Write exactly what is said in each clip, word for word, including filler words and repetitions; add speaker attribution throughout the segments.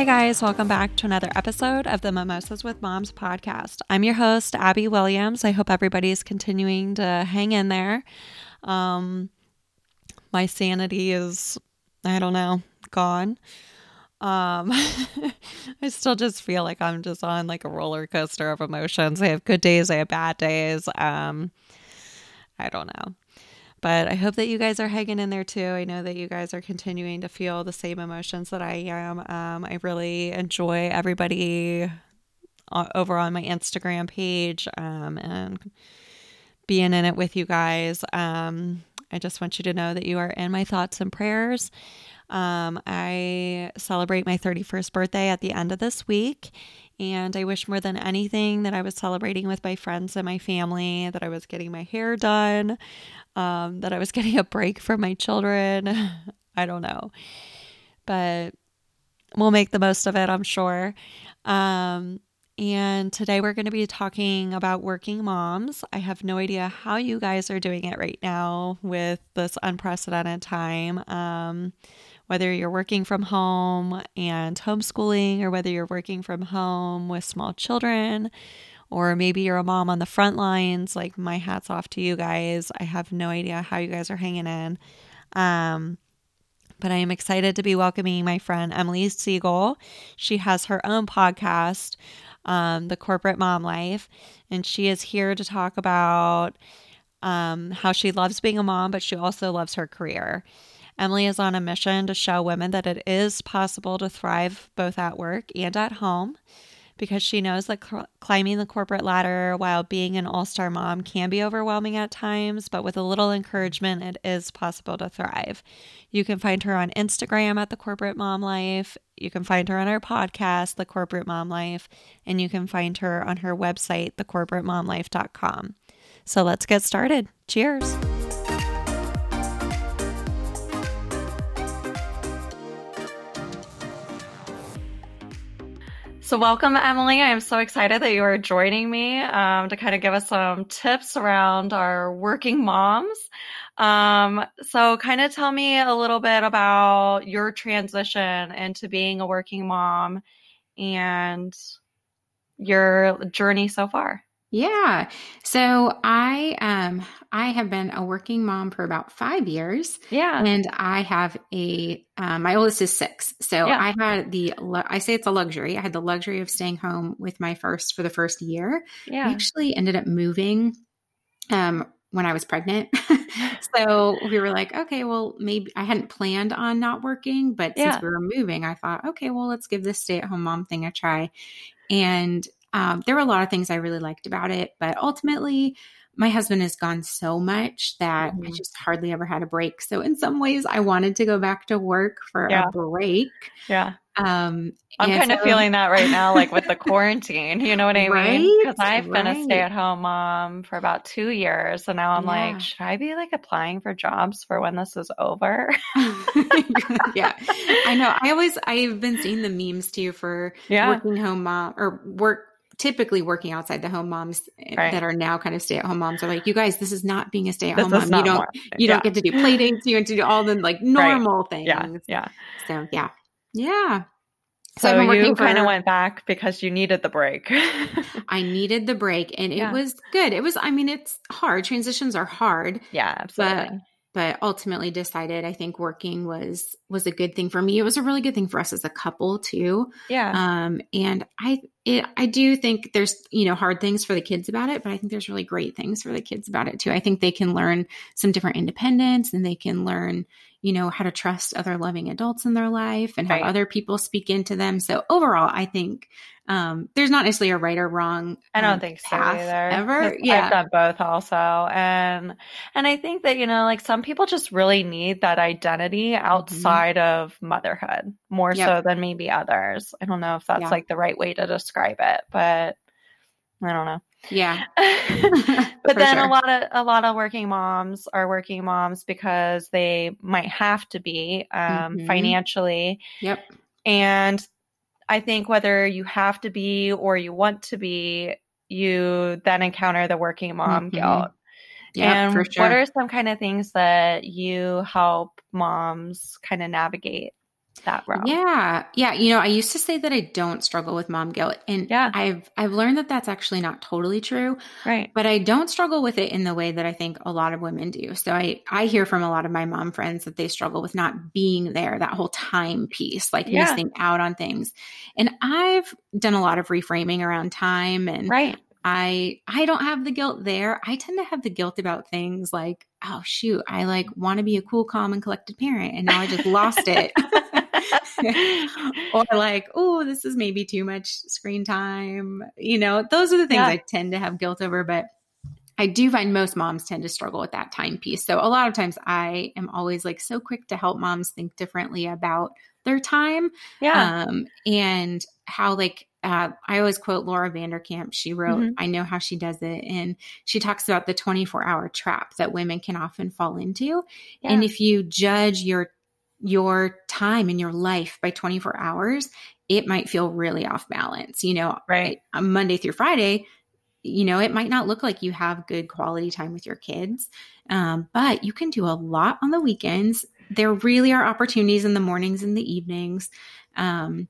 Speaker 1: Hey guys, welcome back to another episode of the Mimosas with Moms podcast. I'm your host, Abby Williams. I hope everybody's continuing to hang in there. Um, my sanity is, I don't know, gone. Um, I still just feel like I'm just on like a roller coaster of emotions. I have good days, I have bad days. Um, I don't know. But I hope that you guys are hanging in there too. I know that you guys are continuing to feel the same emotions that I am. Um, I really enjoy everybody over on my Instagram page um, and being in it with you guys. Um, I just want you to know that you are in my thoughts and prayers. Um, I celebrate my thirty-first birthday at the end of this week, and I wish more than anything that I was celebrating with my friends and my family, that I was getting my hair done, um, that I was getting a break from my children. I don't know, but we'll make the most of it, I'm sure. Um, and today we're going to be talking about working moms. I have no idea how you guys are doing it right now with this unprecedented time. Um, whether you're working from home and homeschooling, or whether you're working from home with small children, or maybe you're a mom on the front lines. Like, my hat's off to you guys. I have no idea how you guys are hanging in. Um, but I am excited to be welcoming my friend Emily Siegel. She has her own podcast, um, The Corporate Mom Life, and she is here to talk about um, how she loves being a mom, but she also loves her career. Emily is on a mission to show women that it is possible to thrive both at work and at home, because she knows that cl- climbing the corporate ladder while being an all-star mom can be overwhelming at times, but with a little encouragement, it is possible to thrive. You can find her on Instagram at The Corporate Mom Life. You can find her on her podcast, The Corporate Mom Life, and you can find her on her website, the corporate mom life dot com. So let's get started. Cheers. So welcome, Emily. I'm so excited that you are joining me um, to kind of give us some tips around our working moms. Um, so kind of tell me a little bit about your transition into being a working mom and your journey so far.
Speaker 2: Yeah. So I um I have been a working mom for about five years.
Speaker 1: Yeah.
Speaker 2: And I have a um, my oldest is six. So
Speaker 1: Yeah.
Speaker 2: I had the I say it's a luxury. I had the luxury of staying home with my first for the first year.
Speaker 1: Yeah.
Speaker 2: We actually ended up moving um when I was pregnant. So we were like, okay, well, maybe I hadn't planned on not working, but
Speaker 1: Yeah.
Speaker 2: since we were moving, I thought, okay, well, let's give this stay-at-home mom thing a try. And Um, there were a lot of things I really liked about it, but ultimately my husband has gone so much that
Speaker 1: Mhm.
Speaker 2: I just hardly ever had a break. So in some ways I wanted to go back to work for
Speaker 1: Yeah.
Speaker 2: a break.
Speaker 1: Yeah.
Speaker 2: Um,
Speaker 1: I'm
Speaker 2: and
Speaker 1: kind of
Speaker 2: so-
Speaker 1: feeling that right now, like with the quarantine, you know what I
Speaker 2: Right?
Speaker 1: mean? Because I've been a
Speaker 2: Right.
Speaker 1: stay-at-home mom for about two years. So now I'm
Speaker 2: Yeah.
Speaker 1: like, should I be like applying for jobs for when this is over?
Speaker 2: Yeah, I know. I always, I've been seeing the memes too for
Speaker 1: Yeah.
Speaker 2: working home mom or work, typically working outside the home moms
Speaker 1: Right.
Speaker 2: that are now kind of stay at home moms are like, you guys, this is not being a stay at
Speaker 1: This
Speaker 2: home
Speaker 1: is
Speaker 2: mom. You
Speaker 1: not
Speaker 2: don't,
Speaker 1: more.
Speaker 2: you
Speaker 1: Yeah.
Speaker 2: don't get to do play dates. You get to do all the like normal things.
Speaker 1: Yeah. Yeah.
Speaker 2: So yeah. Yeah.
Speaker 1: So,
Speaker 2: I've been working
Speaker 1: you kind of
Speaker 2: for-
Speaker 1: went back because you needed the break.
Speaker 2: I needed the break and it
Speaker 1: Yeah.
Speaker 2: was good. It was, I mean, it's hard. Transitions are hard.
Speaker 1: Yeah, absolutely.
Speaker 2: But but ultimately decided I think working was was a good thing for me. It was a really good thing for us as a couple too.
Speaker 1: Yeah.
Speaker 2: Um, and I it, I do think there's, you know, hard things for the kids about it, but I think there's really great things for the kids about it too. I think they can learn some different independence, and they can learn, you know, how to trust other loving adults in their life and have
Speaker 1: Right.
Speaker 2: other people speak into them. So overall, I think um, there's not necessarily a right or wrong.
Speaker 1: I don't
Speaker 2: um,
Speaker 1: think so
Speaker 2: path
Speaker 1: either.
Speaker 2: ever.
Speaker 1: 'Cause
Speaker 2: Yeah.
Speaker 1: I've done both also. And and I think that, you know, like some people just really need that identity outside of motherhood more
Speaker 2: Yep.
Speaker 1: so than maybe others. I don't know if that's
Speaker 2: Yeah.
Speaker 1: like the right way to describe it, but I don't know.
Speaker 2: Yeah.
Speaker 1: But
Speaker 2: For
Speaker 1: then
Speaker 2: sure.
Speaker 1: a lot of a lot of working moms are working moms because they might have to be um,
Speaker 2: Mhm.
Speaker 1: financially.
Speaker 2: Yep.
Speaker 1: And I think whether you have to be or you want to be, you then encounter the working mom
Speaker 2: Mhm.
Speaker 1: guilt.
Speaker 2: Yep,
Speaker 1: And
Speaker 2: for sure.
Speaker 1: what are some kind of things that you help moms kind of navigate? that route.
Speaker 2: Yeah. Yeah. You know, I used to say that I don't struggle with mom guilt, and
Speaker 1: Yeah.
Speaker 2: I've, I've learned that that's actually not totally true,
Speaker 1: Right.
Speaker 2: but I don't struggle with it in the way that I think a lot of women do. So I, I hear from a lot of my mom friends that they struggle with not being there, that whole time piece, like
Speaker 1: Yeah.
Speaker 2: missing out on things. And I've done a lot of reframing around time, and
Speaker 1: Right.
Speaker 2: I, I don't have the guilt there. I tend to have the guilt about things like, oh shoot, I like want to be a cool, calm and collected parent, and now I just lost it. Or like, oh, this is maybe too much screen time. You know, those are the things
Speaker 1: Yeah.
Speaker 2: I tend to have guilt over, but I do find most moms tend to struggle with that time piece. So a lot of times I am always like so quick to help moms think differently about their time.
Speaker 1: Yeah.
Speaker 2: Um, and how like, uh, I always quote Laura Vanderkamp. She wrote,
Speaker 1: Mhm.
Speaker 2: I Know How She Does It. And she talks about the twenty-four hour trap that women can often fall into.
Speaker 1: Yeah.
Speaker 2: And if you judge your your time in your life by twenty-four hours, it might feel really off balance. You know,
Speaker 1: Right.
Speaker 2: on Monday through Friday, you know, it might not look like you have good quality time with your kids, um, but you can do a lot on the weekends. There really are opportunities in the mornings and the evenings. Um,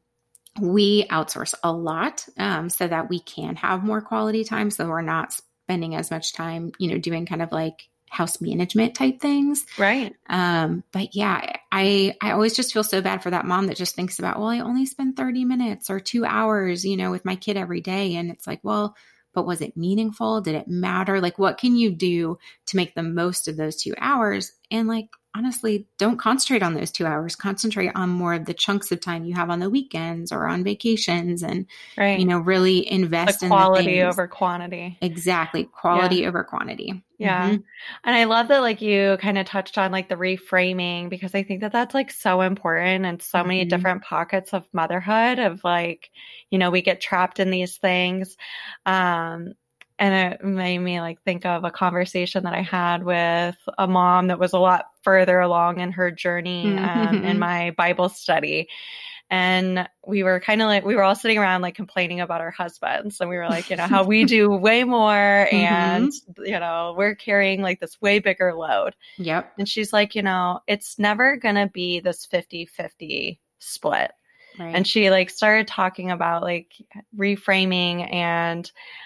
Speaker 2: we outsource a lot um, so that we can have more quality time. So we're not spending as much time, you know, doing kind of like house management type things.
Speaker 1: Right.
Speaker 2: Um, but yeah, I, I always just feel so bad for that mom that just thinks about, well, I only spend thirty minutes or two hours, you know, with my kid every day. And it's like, well, but was it meaningful? Did it matter? Like, what can you do to make the most of those two hours? And like, honestly, don't concentrate on those two hours. Concentrate on more of the chunks of time you have on the weekends or on vacations, and,
Speaker 1: Right.
Speaker 2: you know, really invest
Speaker 1: The
Speaker 2: in the
Speaker 1: quality
Speaker 2: things.
Speaker 1: over quantity.
Speaker 2: Exactly. Quality over quantity.
Speaker 1: Yeah.
Speaker 2: Mhm.
Speaker 1: And I love that, like, you kind of touched on like the reframing, because I think that that's like so important in so many
Speaker 2: Mhm.
Speaker 1: different pockets of motherhood of like, you know, we get trapped in these things. Um, and it made me like think of a conversation that I had with a mom that was a lot further along in her journey um, in
Speaker 2: Mhm.
Speaker 1: my Bible study. And we were kind of like, we were all sitting around like complaining about our husbands. And we were like, you know, how we do way more and, you know, we're carrying like this way bigger load.
Speaker 2: Yep.
Speaker 1: And she's like, you know, it's never going to be this fifty-fifty split.
Speaker 2: Right.
Speaker 1: And she like started talking about like reframing and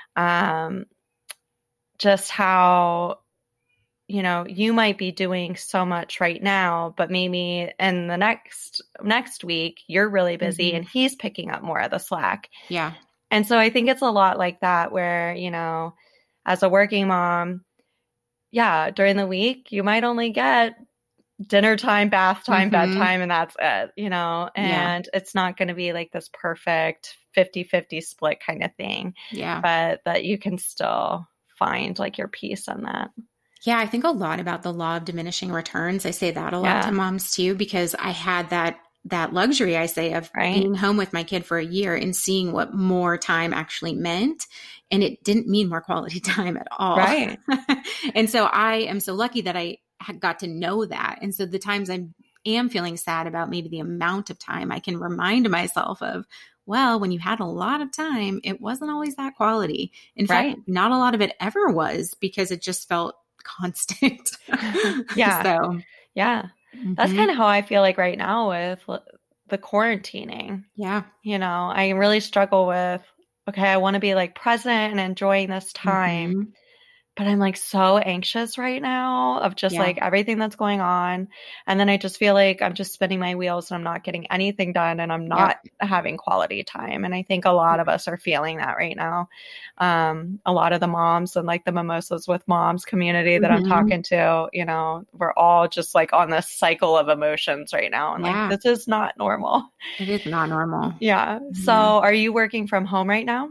Speaker 1: um, just how, you know, you might be doing so much right now, but maybe in the next next week you're really busy
Speaker 2: Mhm.
Speaker 1: and he's picking up more of the slack.
Speaker 2: Yeah.
Speaker 1: And so I think it's a lot like that where, you know, as a working mom, yeah, during the week you might only get dinner time, bath time,
Speaker 2: Mhm.
Speaker 1: bedtime, and that's it, you know,
Speaker 2: Yeah.
Speaker 1: and it's not going to be like this perfect fifty-fifty split kind of thing,
Speaker 2: Yeah.
Speaker 1: but that you can still find like your peace in that.
Speaker 2: Yeah, I think a lot about the law of diminishing returns. I say that a lot
Speaker 1: Yeah.
Speaker 2: to moms too, because I had that that luxury, I say, of
Speaker 1: Right.
Speaker 2: being home with my kid for a year and seeing what more time actually meant. And it didn't mean more quality time at all.
Speaker 1: Right.
Speaker 2: And so I am so lucky that I had got to know that. And so the times I am feeling sad about maybe the amount of time, I can remind myself of, well, when you had a lot of time, it wasn't always that quality. In
Speaker 1: Right.
Speaker 2: fact, not a lot of it ever was, because it just felt constant.
Speaker 1: Yeah.
Speaker 2: So,
Speaker 1: Yeah. That's
Speaker 2: mhm.
Speaker 1: kind of how I feel like right now with l- the quarantining.
Speaker 2: Yeah.
Speaker 1: You know, I really struggle with, okay, I want to be like present and enjoying this time.
Speaker 2: Mhm.
Speaker 1: But I'm like so anxious right now of just
Speaker 2: Yeah.
Speaker 1: like everything that's going on. And then I just feel like I'm just spinning my wheels and I'm not getting anything done and I'm not having quality time. And I think a lot of us are feeling that right now. Um, a lot of the moms and like the Mimosas with Moms community that I'm
Speaker 2: Mhm.
Speaker 1: talking to, you know, we're all just like on this cycle of emotions right now. And
Speaker 2: Yeah.
Speaker 1: like, this is not normal.
Speaker 2: It is not normal.
Speaker 1: Yeah. So
Speaker 2: Yeah.
Speaker 1: are you working from home right now?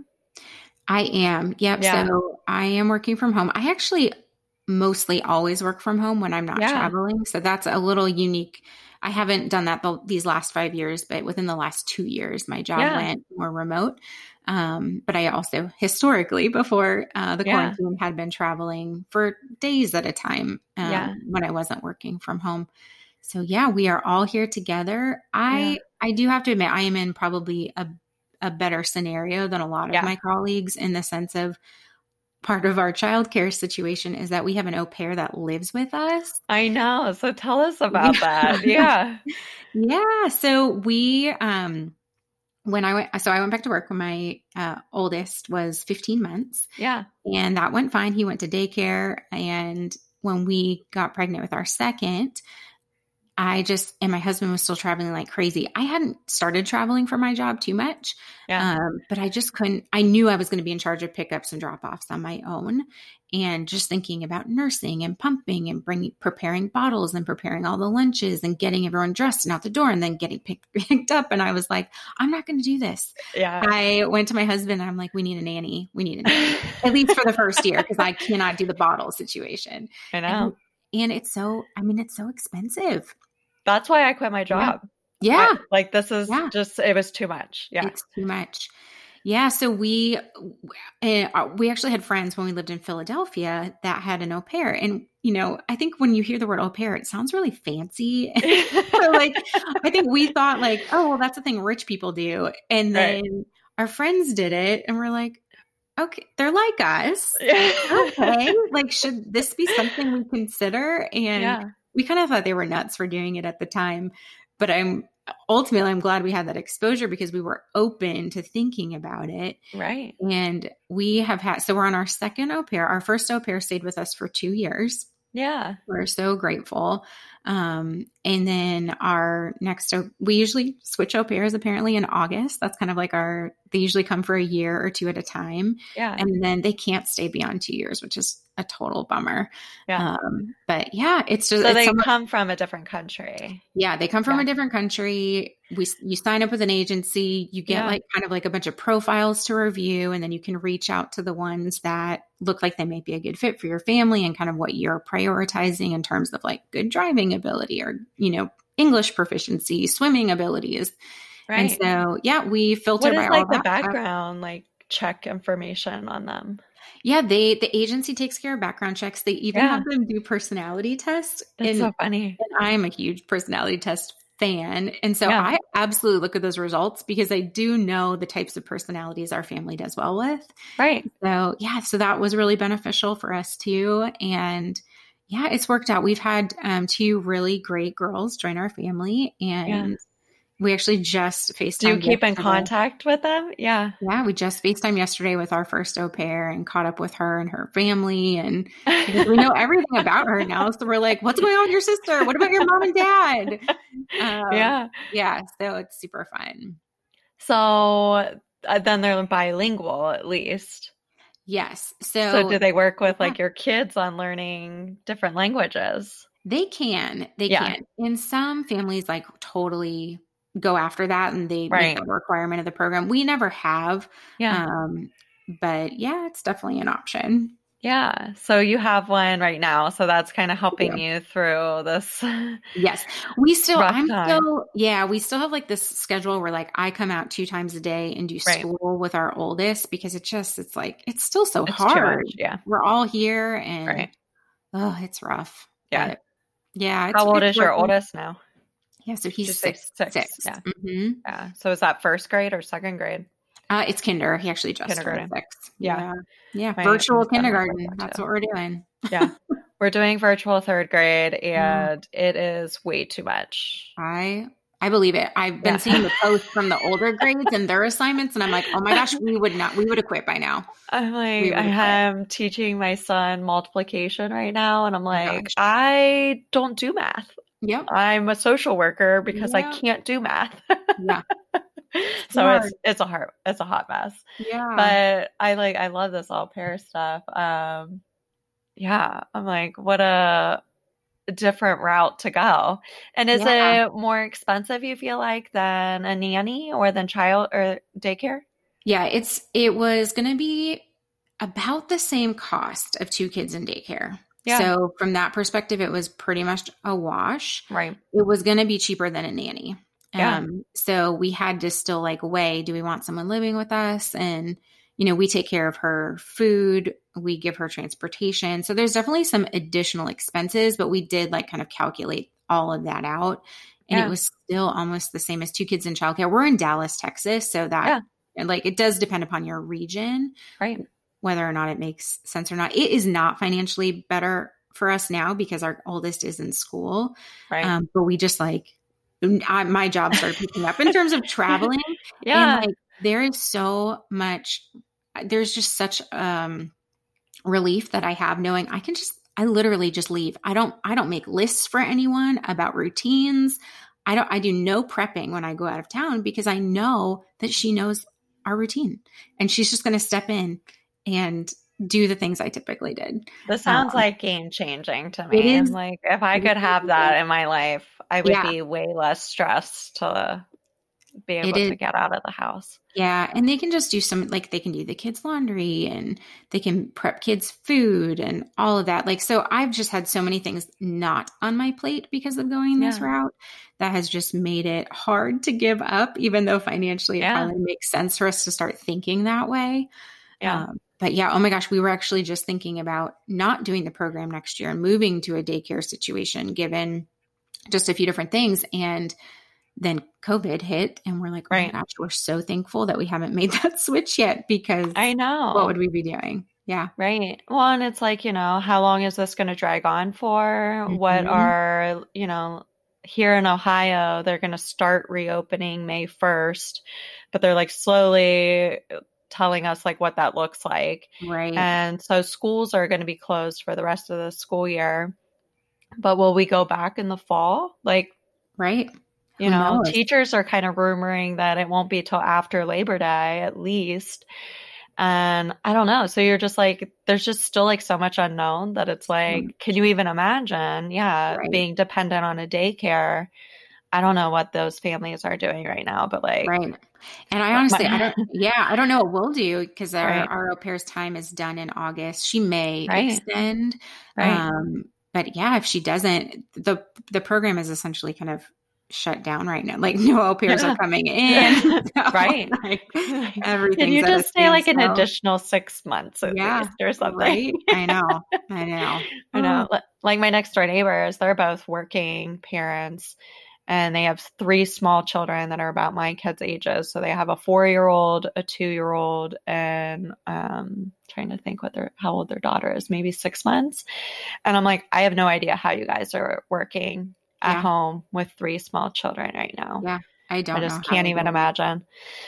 Speaker 2: I am. Yep.
Speaker 1: Yeah.
Speaker 2: So I am working from home. I actually mostly always work from home when I'm not
Speaker 1: Yeah.
Speaker 2: traveling. So that's a little unique. I haven't done that the, these last five years, but within the last two years, my job
Speaker 1: Yeah.
Speaker 2: went more remote. Um, but I also historically, before uh, the
Speaker 1: Yeah.
Speaker 2: quarantine, had been traveling for days at a time um,
Speaker 1: Yeah.
Speaker 2: when I wasn't working from home. So yeah, we are all here together. I
Speaker 1: Yeah.
Speaker 2: I do have to admit, I am in probably a a better scenario than a lot of
Speaker 1: Yeah.
Speaker 2: my colleagues, in the sense of part of our childcare situation is that we have an au pair that lives with us.
Speaker 1: I know. So tell us about that. Yeah.
Speaker 2: Yeah. So we, um, when I went, so I went back to work when my uh, oldest was fifteen months.
Speaker 1: Yeah.
Speaker 2: And that went fine. He went to daycare. And when we got pregnant with our second, I just, and my husband was still traveling like crazy. I hadn't started traveling for my job too much,
Speaker 1: Yeah.
Speaker 2: um, but I just couldn't, I knew I was going to be in charge of pickups and drop offs on my own. And just thinking about nursing and pumping and bringing, preparing bottles and preparing all the lunches and getting everyone dressed and out the door and then getting picked, picked up. And I was like, I'm not going to do this.
Speaker 1: Yeah.
Speaker 2: I went to my husband and I'm like, we need a nanny. We need a nanny, at least for the first year, because I cannot do the bottle situation.
Speaker 1: I know.
Speaker 2: And, and it's so, I mean, it's so expensive.
Speaker 1: That's why I quit my job.
Speaker 2: Yeah.
Speaker 1: I, like this is
Speaker 2: Yeah.
Speaker 1: just, it was too much. Yeah.
Speaker 2: It's too much. Yeah. So we, uh, we actually had friends when we lived in Philadelphia that had an au pair. And, you know, I think when you hear the word au pair, it sounds really fancy. So like, I think we thought like, oh, well, that's a thing rich people do. And then
Speaker 1: Right.
Speaker 2: our friends did it and we're like, okay, they're like us.
Speaker 1: Yeah.
Speaker 2: Okay. Like, should this be something we consider? And
Speaker 1: Yeah.
Speaker 2: we kind of thought they were nuts for doing it at the time, but I'm ultimately, I'm glad we had that exposure because we were open to thinking about it.
Speaker 1: Right.
Speaker 2: And we have had, so we're on our second au pair. Our first au pair stayed with us for two years.
Speaker 1: Yeah.
Speaker 2: We're so grateful. Um, and then our next, au- we usually switch au pairs apparently in August. That's kind of like our, they usually come for a year or two at a time.
Speaker 1: Yeah.
Speaker 2: And then they can't stay beyond two years, which is a total bummer.
Speaker 1: Yeah.
Speaker 2: Um, but yeah, it's just,
Speaker 1: So
Speaker 2: it's
Speaker 1: they
Speaker 2: somewhat-
Speaker 1: come from a different country.
Speaker 2: yeah, they come from
Speaker 1: Yeah.
Speaker 2: a different country. We, you sign up with an agency, you get
Speaker 1: Yeah.
Speaker 2: like kind of like a bunch of profiles to review, and then you can reach out to the ones that look like they might be a good fit for your family and kind of what you're prioritizing in terms of like good driving ability or, you know, English proficiency, swimming abilities.
Speaker 1: Right.
Speaker 2: And so, yeah, we filter
Speaker 1: What
Speaker 2: by
Speaker 1: is
Speaker 2: all
Speaker 1: like the
Speaker 2: that stuff.
Speaker 1: background, like check information on them?
Speaker 2: Yeah, they the agency takes care of background checks. They even
Speaker 1: Yeah.
Speaker 2: have them do personality tests.
Speaker 1: That's
Speaker 2: and,
Speaker 1: so funny.
Speaker 2: and I'm a huge personality test fan. And so
Speaker 1: Yeah.
Speaker 2: I absolutely look at those results because I do know the types of personalities our family does well with.
Speaker 1: Right.
Speaker 2: So yeah, so that was really beneficial for us too. And yeah, it's worked out. We've had um, two really great girls join our family, and
Speaker 1: Yeah.
Speaker 2: we actually just FaceTime.
Speaker 1: Do you keep in
Speaker 2: yesterday.
Speaker 1: contact with them? Yeah.
Speaker 2: Yeah, we just FaceTime yesterday with our first au pair and caught up with her and her family. And because we know everything about her now. So we're like, what's going on with your sister? What about your mom and dad? Um,
Speaker 1: Yeah.
Speaker 2: Yeah. So it's super fun.
Speaker 1: So uh, then they're bilingual at least.
Speaker 2: Yes. So,
Speaker 1: So do they work with
Speaker 2: yeah.
Speaker 1: like your kids on learning different languages?
Speaker 2: they can, they
Speaker 1: Yeah.
Speaker 2: can. In some families, like totally go after that and they
Speaker 1: Right.
Speaker 2: make that a requirement of the program. We never have.
Speaker 1: Yeah.
Speaker 2: Um, but yeah, it's definitely an option.
Speaker 1: Yeah. So you have one right now. So that's kind of helping you through this.
Speaker 2: Yes. We still,
Speaker 1: Rough
Speaker 2: I'm
Speaker 1: time.
Speaker 2: still, yeah, we still have like this schedule where like I come out two times a day and do
Speaker 1: Right.
Speaker 2: school with our oldest because it just, it's like, it's still so
Speaker 1: It's too
Speaker 2: hard.
Speaker 1: much. Yeah.
Speaker 2: We're all here and
Speaker 1: Right.
Speaker 2: oh, it's rough.
Speaker 1: Yeah.
Speaker 2: But, yeah. It's,
Speaker 1: How old
Speaker 2: it's
Speaker 1: is your
Speaker 2: working.
Speaker 1: oldest now?
Speaker 2: Yeah. So
Speaker 1: Did you
Speaker 2: he's
Speaker 1: say
Speaker 2: six.
Speaker 1: six?
Speaker 2: six.
Speaker 1: Yeah.
Speaker 2: hmm
Speaker 1: Yeah. So is that first grade or second grade?
Speaker 2: Uh, it's kinder. He actually just started
Speaker 1: Kindergarten.
Speaker 2: six.
Speaker 1: Yeah.
Speaker 2: Yeah. Yeah.
Speaker 1: My
Speaker 2: Virtual
Speaker 1: son was like
Speaker 2: kindergarten.
Speaker 1: that
Speaker 2: That's
Speaker 1: too.
Speaker 2: what we're doing.
Speaker 1: Yeah. We're doing virtual third grade and it is way too much.
Speaker 2: I I believe it. I've been
Speaker 1: Yeah.
Speaker 2: seeing the posts from the older grades and their assignments, and I'm like, oh my gosh, we would not, we would have quit by now.
Speaker 1: I'm like,
Speaker 2: We
Speaker 1: I
Speaker 2: would've
Speaker 1: am teaching my son multiplication right now, and I'm like,
Speaker 2: gosh.
Speaker 1: I don't do math.
Speaker 2: Yep.
Speaker 1: I'm a social worker because I
Speaker 2: Yeah.
Speaker 1: can't do math.
Speaker 2: Yeah.
Speaker 1: So
Speaker 2: hard.
Speaker 1: it's it's a hard it's a hot mess.
Speaker 2: Yeah.
Speaker 1: But I like I love this all pair stuff. Um yeah, I'm like, what a different route to go. And is
Speaker 2: Yeah.
Speaker 1: it more expensive, you feel like, than a nanny or than child or daycare?
Speaker 2: Yeah. It's, it was going to be about the same cost of two kids in daycare.
Speaker 1: Yeah.
Speaker 2: So from that perspective, it was pretty much a wash.
Speaker 1: Right.
Speaker 2: It was going to be cheaper than a nanny.
Speaker 1: Yeah.
Speaker 2: Um, so we had to still like weigh, do we want someone living with us? And, you know, we take care of her food, we give her transportation. So there's definitely some additional expenses, but we did like kind of calculate all of that out. And
Speaker 1: Yeah.
Speaker 2: it was still almost the same as two kids in childcare. We're in Dallas, Texas. So that,
Speaker 1: Yeah.
Speaker 2: and like, it does depend upon your region.
Speaker 1: Right.
Speaker 2: whether or not it makes sense or not. It is not financially better for us now because our oldest is in school.
Speaker 1: Right.
Speaker 2: Um, but we just like, I, my job started picking up in terms of traveling.
Speaker 1: Yeah.
Speaker 2: And like, there is so much, there's just such um, relief that I have knowing I can just, I literally just leave. I don't, I don't make lists for anyone about routines. I don't, I do no prepping when I go out of town because I know that she knows our routine and she's just going to step in and do the things I typically did.
Speaker 1: This sounds um, like game changing to me. And like, if I could have that in my life, I would yeah. be way less stressed to be able to get out of the house.
Speaker 2: Yeah. And they can just do some, like they can do the kids' laundry and they can prep kids' food and all of that. Like, so I've just had so many things not on my plate because of going this yeah. route that has just made it hard to give up, even though financially yeah. it probably makes sense for us to start thinking that way.
Speaker 1: Yeah.
Speaker 2: Um, but yeah, oh my gosh, we were actually just thinking about not doing the program next year and moving to a daycare situation, given just a few different things. And then COVID hit and we're like, oh
Speaker 1: right.
Speaker 2: my gosh, we're so thankful that we haven't made that switch yet because
Speaker 1: I know.
Speaker 2: What would we be doing? Yeah.
Speaker 1: Right. Well, and it's like, you know, how long is this going to drag on for? Mm-hmm. What are, you know, here in Ohio, they're going to start reopening May first, but they're like slowly telling us like what that looks like.
Speaker 2: Right.
Speaker 1: And so schools are going to be closed for the rest of the school year, but will we go back in the fall? Like,
Speaker 2: right.
Speaker 1: You know, teachers are kind of rumoring that it won't be till after Labor Day at least. And I don't know. So you're just like, there's just still like so much unknown that it's like, mm. can you even imagine? Yeah. Right. Being dependent on a daycare. I don't know what those families are doing right now, but like.
Speaker 2: Right. And I honestly, I don't, yeah, I don't know what we'll do because our,
Speaker 1: right.
Speaker 2: our au pair's time is done in August. She may
Speaker 1: right.
Speaker 2: extend.
Speaker 1: Right.
Speaker 2: Um, but yeah, if she doesn't, the, the program is essentially kind of shut down right now. Like no au pairs are coming in. So,
Speaker 1: right.
Speaker 2: Like, everything.
Speaker 1: Can you just stay like an additional six months at
Speaker 2: yeah,
Speaker 1: least or something?
Speaker 2: Right? I know. I know.
Speaker 1: I know. Like my next door neighbors, they're both working parents and they have three small children that are about my kids' ages. So they have a four-year-old, a two-year-old, and um trying to think what their how old their daughter is, maybe six months. And I'm like, I have no idea how you guys are working at yeah. home with three small children right now.
Speaker 2: Yeah, I don't.
Speaker 1: I just
Speaker 2: know
Speaker 1: can't even imagine.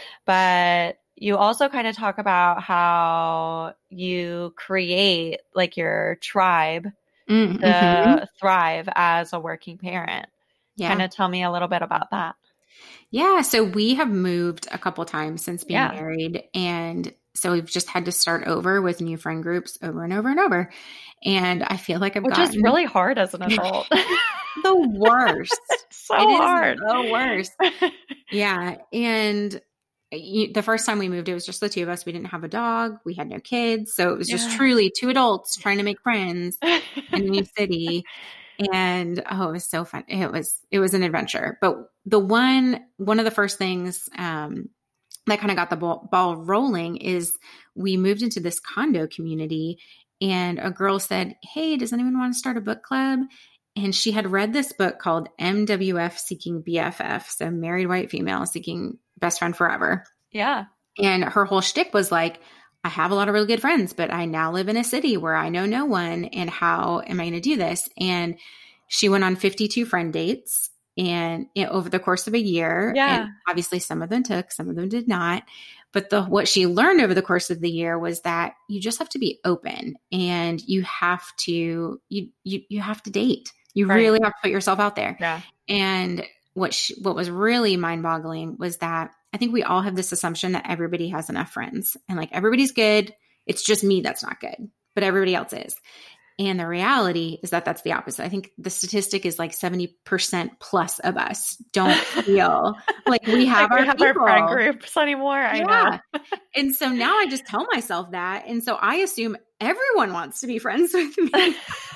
Speaker 1: But you also kind of talk about how you create like your tribe
Speaker 2: mm-hmm.
Speaker 1: to thrive as a working parent.
Speaker 2: Yeah.
Speaker 1: Kind of tell me a little bit about that.
Speaker 2: Yeah. So we have moved a couple times since being
Speaker 1: yeah.
Speaker 2: married. And so we've just had to start over with new friend groups over and over and over. And I feel like I've
Speaker 1: Which
Speaker 2: gotten
Speaker 1: is really hard as an adult.
Speaker 2: the worst.
Speaker 1: so
Speaker 2: it
Speaker 1: hard.
Speaker 2: Is the worst. Yeah. And you, the first time we moved, it was just the two of us. We didn't have a dog. We had no kids. So it was just yeah. truly two adults trying to make friends in a new city. And oh, it was so fun. It was, it was an adventure. But the one, one of the first things um, that kind of got the ball, ball rolling is we moved into this condo community and a girl said, hey, does anyone want to start a book club? And she had read this book called M W F Seeking B F F. So Married White Female Seeking Best Friend Forever.
Speaker 1: Yeah.
Speaker 2: And her whole shtick was like, I have a lot of really good friends, but I now live in a city where I know no one. And how am I going to do this? And she went on fifty-two friend dates and you know, over the course of a year.
Speaker 1: Yeah.
Speaker 2: And obviously some of them took, some of them did not. But the what she learned over the course of the year was that you just have to be open and you have to you you you have to date. You right. really have to put yourself out there.
Speaker 1: Yeah.
Speaker 2: And what she, what was really mind-boggling was that I think we all have this assumption that everybody has enough friends and like everybody's good. It's just me that's not good, but everybody else is. And the reality is that that's the opposite. I think the statistic is like seventy percent plus of us don't feel like we have,
Speaker 1: like
Speaker 2: our,
Speaker 1: we have
Speaker 2: people.
Speaker 1: our friend groups anymore. I
Speaker 2: yeah.
Speaker 1: know.
Speaker 2: And so now I just tell myself that. And so I assume everyone wants to be friends with me.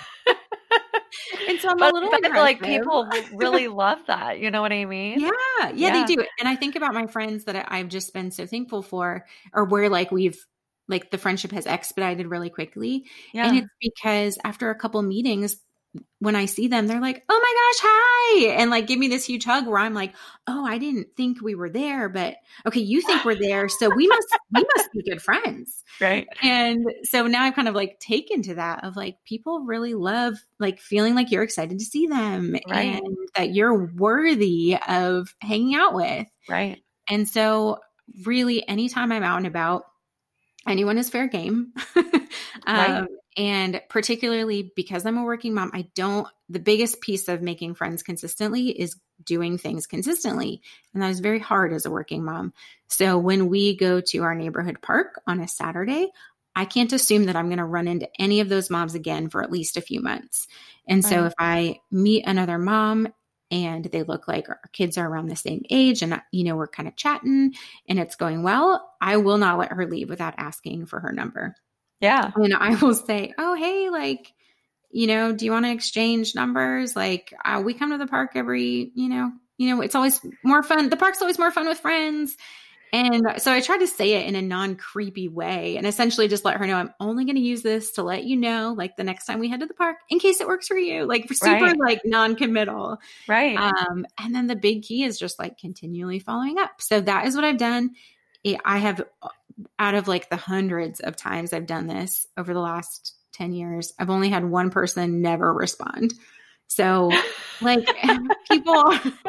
Speaker 2: And so I'm
Speaker 1: but
Speaker 2: a little
Speaker 1: but like people really love that. You know what I mean?
Speaker 2: Yeah, yeah. Yeah, they do. And I think about my friends that I've just been so thankful for or where like we've like the friendship has expedited really quickly.
Speaker 1: Yeah.
Speaker 2: And it's because after a couple meetings, when I see them, they're like, oh my gosh, hi. And like, give me this huge hug where I'm like, oh, I didn't think we were there, but okay, you think we're there. So we must, we must be good friends.
Speaker 1: Right.
Speaker 2: And so now I've kind of like taken to that of like, people really love like feeling like you're excited to see them
Speaker 1: Right.
Speaker 2: and that you're worthy of hanging out with.
Speaker 1: Right.
Speaker 2: And so really anytime I'm out and about, anyone is fair game. um,
Speaker 1: Right.
Speaker 2: And particularly because I'm a working mom, I don't, the biggest piece of making friends consistently is doing things consistently. And that is very hard as a working mom. So when we go to our neighborhood park on a Saturday, I can't assume that I'm going to run into any of those moms again for at least a few months. And so
Speaker 1: Right.
Speaker 2: if I meet another mom and they look like our kids are around the same age and, you know, we're kind of chatting and it's going well, I will not let her leave without asking for her number.
Speaker 1: Yeah.
Speaker 2: And I will say, oh, hey, like, you know, do you want to exchange numbers? Like, uh, we come to the park every, you know, you know, it's always more fun. The park's always more fun with friends. And so I try to say it in a non-creepy way and essentially just let her know I'm only going to use this to let you know, like the next time we head to the park, in case it works for you, like for super
Speaker 1: Right.
Speaker 2: like non-committal.
Speaker 1: Right.
Speaker 2: Um, and then the big key is just like continually following up. So that is what I've done. It, I have, out of like the hundreds of times I've done this over the last ten years, I've only had one person never respond. So like people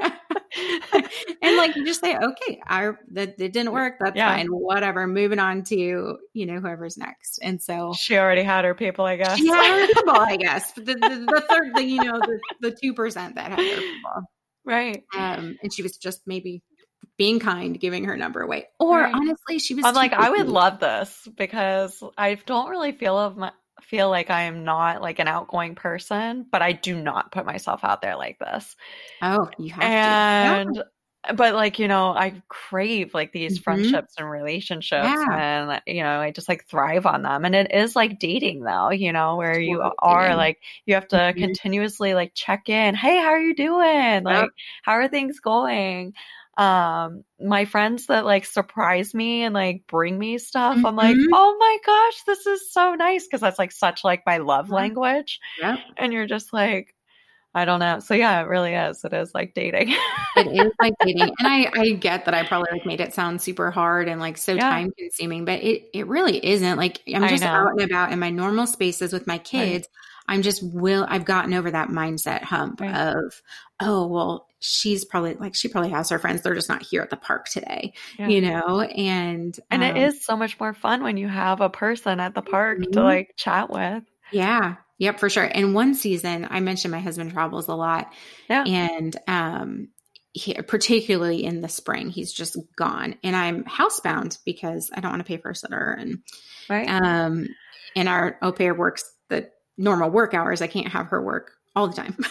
Speaker 2: and like you just say, okay, I, that it didn't work. That's
Speaker 1: Yeah.
Speaker 2: fine. Whatever. Moving on to, you know, whoever's next. And so
Speaker 1: She already had her people, I guess.
Speaker 2: she had her people, I guess. The, the, the third, the, you know, the, the two percent that had her people.
Speaker 1: Right.
Speaker 2: Um, and she was just maybe being kind, giving her number away. Or
Speaker 1: Right.
Speaker 2: honestly, she was
Speaker 1: I'm like, I would
Speaker 2: busy.
Speaker 1: love this because I don't really feel of my, feel like I am not like an outgoing person, but I do not put myself out there like this.
Speaker 2: Oh, you have
Speaker 1: And
Speaker 2: to.
Speaker 1: but like, you know, I crave like these
Speaker 2: Mhm.
Speaker 1: friendships and relationships
Speaker 2: Yeah.
Speaker 1: and, you know, I just like thrive on them. And it is like dating though, you know, where you
Speaker 2: Totally
Speaker 1: are
Speaker 2: dating.
Speaker 1: like, you have to
Speaker 2: Mhm.
Speaker 1: continuously like check in. Hey, how are you doing? Like, how are things going? Um, my friends that like surprise me and like bring me stuff, I'm like,
Speaker 2: Mhm.
Speaker 1: oh my gosh, this is so nice. Cause that's like such like my love
Speaker 2: Yeah.
Speaker 1: language.
Speaker 2: Yep.
Speaker 1: And you're just like, I don't know. So yeah, it really is. It is like dating.
Speaker 2: It is like dating. And I, I get that I probably like made it sound super hard and like so
Speaker 1: Yeah.
Speaker 2: time consuming, but it, it really isn't. Like I'm
Speaker 1: I
Speaker 2: just
Speaker 1: know.
Speaker 2: out and about in my normal spaces with my
Speaker 1: Right.
Speaker 2: kids. I'm just will, I've gotten over that mindset hump
Speaker 1: Right.
Speaker 2: of, oh, well, she's probably like, she probably has her friends. They're just not here at the park today,
Speaker 1: Yeah.
Speaker 2: you know? And,
Speaker 1: And it
Speaker 2: um,
Speaker 1: is so much more fun when you have a person at the park to
Speaker 2: mhm.
Speaker 1: like chat with.
Speaker 2: Yeah. Yep, for sure. And one season, I mentioned my husband travels a lot.
Speaker 1: Yeah.
Speaker 2: And um, he, particularly in the spring, he's just gone. And I'm housebound because I don't want to pay for a sitter. And
Speaker 1: Right.
Speaker 2: um, and our au pair works the normal work hours. I can't have her work all the time.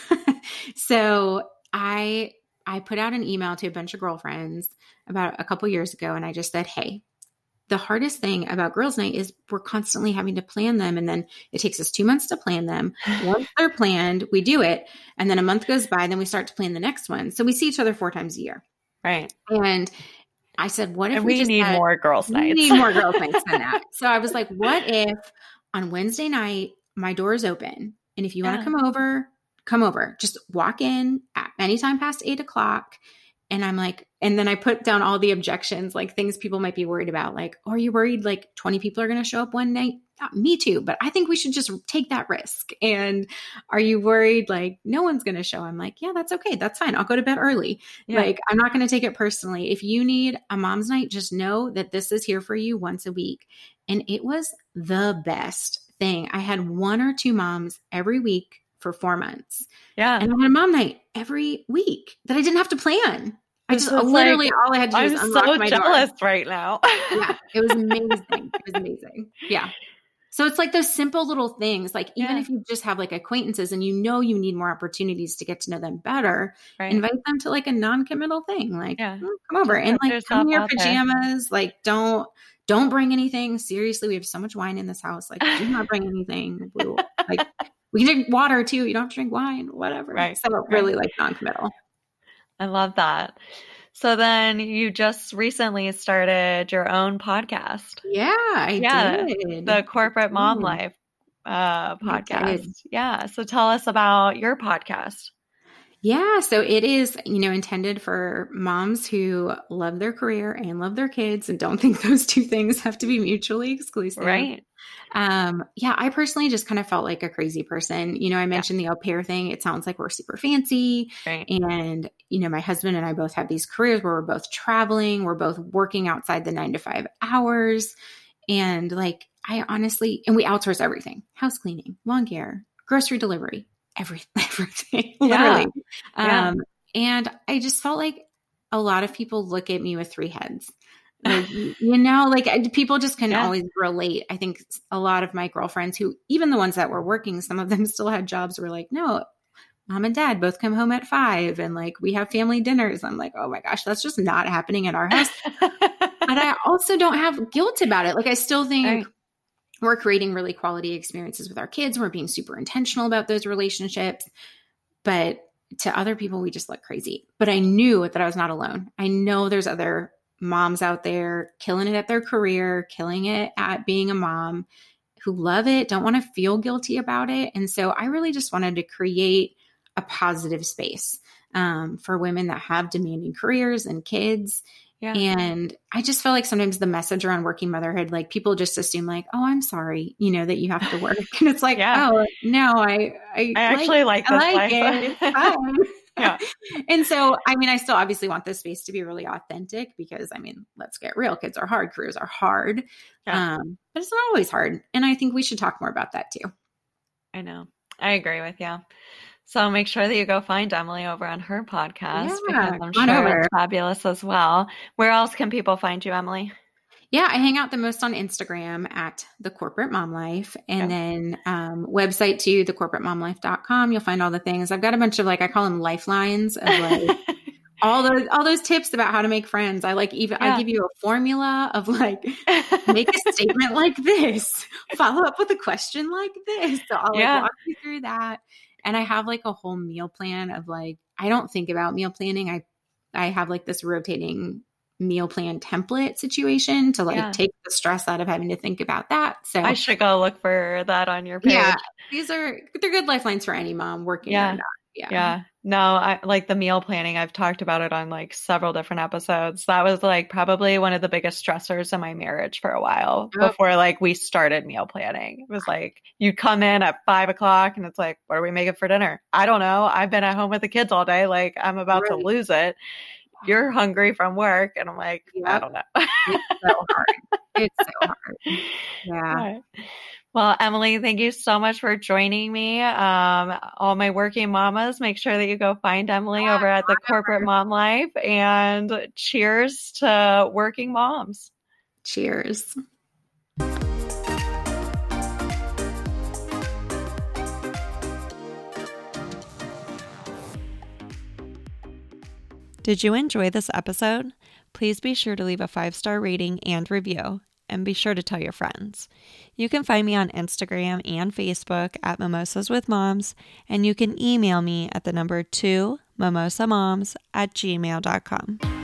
Speaker 2: So I I put out an email to a bunch of girlfriends about a couple years ago. And I just said, hey, the hardest thing about girls' night is we're constantly having to plan them. And then it takes us two months to plan them. Once they're planned, we do it. And then a month goes by, then we start to plan the next one. So we see each other four times a year.
Speaker 1: Right.
Speaker 2: And I said, what if
Speaker 1: And
Speaker 2: we,
Speaker 1: we
Speaker 2: just
Speaker 1: need
Speaker 2: had,
Speaker 1: more girls'
Speaker 2: we
Speaker 1: nights.
Speaker 2: need more girls' nights than that. So I was like, what if on Wednesday night, my door is open. And if you want
Speaker 1: Yeah.
Speaker 2: to come over, come over. Just walk in at any time past eight o'clock. And I'm like, and then I put down all the objections, like things people might be worried about. Like, oh, are you worried like twenty people are going to show up one night? Uh, me too. But I think we should just take that risk. And are you worried like no one's going to show? I'm like, yeah, that's okay. That's fine. I'll go to bed early.
Speaker 1: Yeah.
Speaker 2: Like, I'm not going to take it personally. If you need a mom's night, just know that this is here for you once a week. And it was the best thing. I had one or two moms every week for four months.
Speaker 1: Yeah.
Speaker 2: And I had a mom night every week that I didn't have to plan. I
Speaker 1: This
Speaker 2: just
Speaker 1: is
Speaker 2: literally
Speaker 1: like,
Speaker 2: all I had to do
Speaker 1: I'm
Speaker 2: was unlock
Speaker 1: so
Speaker 2: my
Speaker 1: jealous
Speaker 2: door.
Speaker 1: right now.
Speaker 2: Yeah, it was amazing. It was amazing. Yeah. So it's like those simple little things, like even
Speaker 1: Yeah.
Speaker 2: if you just have like acquaintances and you know you need more opportunities to get to know them better,
Speaker 1: Right.
Speaker 2: invite them to like a non-committal thing. Like,
Speaker 1: Yeah.
Speaker 2: "Mm, come over
Speaker 1: Just
Speaker 2: and
Speaker 1: put
Speaker 2: like come in
Speaker 1: yourself
Speaker 2: your
Speaker 1: out there.
Speaker 2: pajamas. Like don't don't bring anything. Seriously, we have so much wine in this house. Like, do not bring anything. We will, like we can drink water too. You don't have to drink wine, whatever.
Speaker 1: Right.
Speaker 2: So really like non-committal.
Speaker 1: I love that. So then you just recently started your own podcast.
Speaker 2: Yeah, I
Speaker 1: Yeah.
Speaker 2: did.
Speaker 1: The Corporate Mom
Speaker 2: Mm.
Speaker 1: Life. uh, podcast. Yeah. So tell us about your podcast.
Speaker 2: Yeah. So it is, you know, intended for moms who love their career and love their kids and don't think those two things have to be mutually exclusive.
Speaker 1: Right.
Speaker 2: Um, yeah, I personally just kind of felt like a crazy person. You know, I mentioned yeah. the au pair thing. It sounds like we're super fancy.
Speaker 1: Right.
Speaker 2: And, you know, my husband and I both have these careers where we're both traveling. We're both working outside the nine to five hours. And like, I honestly, and we outsource everything, house cleaning, lawn care, grocery delivery, every, everything, literally.
Speaker 1: Yeah.
Speaker 2: Um, and I just felt like a lot of people look at me with three heads. Like, you know, like people just can yeah. always relate. I think a lot of my girlfriends who, even the ones that were working, some of them still had jobs, were like, no, mom and dad both come home at five and like we have family dinners. I'm like, oh my gosh, that's just not happening in our house. But I also don't have guilt about it. Like I still think right. we're creating really quality experiences with our kids. We're being super intentional about those relationships. But to other people, we just look crazy. But I knew that I was not alone. I know there's other moms out there killing it at their career, killing it at being a mom, who love it, don't want to feel guilty about it. And so I really just wanted to create a positive space um, for women that have demanding careers and kids.
Speaker 1: Yeah.
Speaker 2: And I just feel like sometimes the message around working motherhood, like people just assume like, oh, I'm sorry, you know, that you have to work. And it's like,
Speaker 1: yeah.
Speaker 2: oh, no, I, I,
Speaker 1: I actually like,
Speaker 2: like
Speaker 1: this
Speaker 2: I like it. It's fine.
Speaker 1: Yeah.
Speaker 2: And so, I mean, I still obviously want this space to be really authentic because, I mean, let's get real. Kids are hard. Careers are hard.
Speaker 1: Yeah.
Speaker 2: Um, but it's not always hard. And I think we should talk more about that too.
Speaker 1: I know. I agree with you. So make sure that you go find Emily over on her podcast
Speaker 2: yeah,
Speaker 1: because I'm sure it's fabulous as well. Where else can people find you, Emily?
Speaker 2: Yeah, I hang out the most on Instagram at The Corporate Mom Life, and
Speaker 1: yeah.
Speaker 2: then um, website too, the corporate mom life dot com. You'll find all the things. I've got a bunch of like, I call them lifelines of like all those, all those tips about how to make friends. I like even, yeah. I give you a formula of like, make a statement like this, follow up with a question like this. So I'll like yeah. walk you through that. And I have like a whole meal plan of like, I don't think about meal planning. I, I have like this rotating meal plan template situation to like
Speaker 1: yeah.
Speaker 2: take the stress out of having to think about that. So
Speaker 1: I should go look for that on your page.
Speaker 2: Yeah, these are, they're good lifelines for any mom working
Speaker 1: yeah.
Speaker 2: or not. Yeah.
Speaker 1: Yeah. No, I like the meal planning. I've talked about it on like several different episodes. That was like probably one of the biggest stressors in my marriage for a while oh. before like we started meal planning. It was like, you come in at five o'clock and it's like, what are we making for dinner? I don't know. I've been at home with the kids all day. Like I'm about right. to lose it. You're hungry from work. And I'm like, yep. I don't know.
Speaker 2: It's so hard. It's so hard. Yeah.
Speaker 1: Right. Well, Emily, thank you so much for joining me. Um, all my working mamas, make sure that you go find Emily yeah, over at the Corporate Mom Life, and cheers to working moms.
Speaker 2: Cheers.
Speaker 1: Did you enjoy this episode? Please be sure to leave a five-star rating and review, and be sure to tell your friends. You can find me on Instagram and Facebook at Mimosas with Moms, and you can email me at the number two mimosamoms at gmail dot com.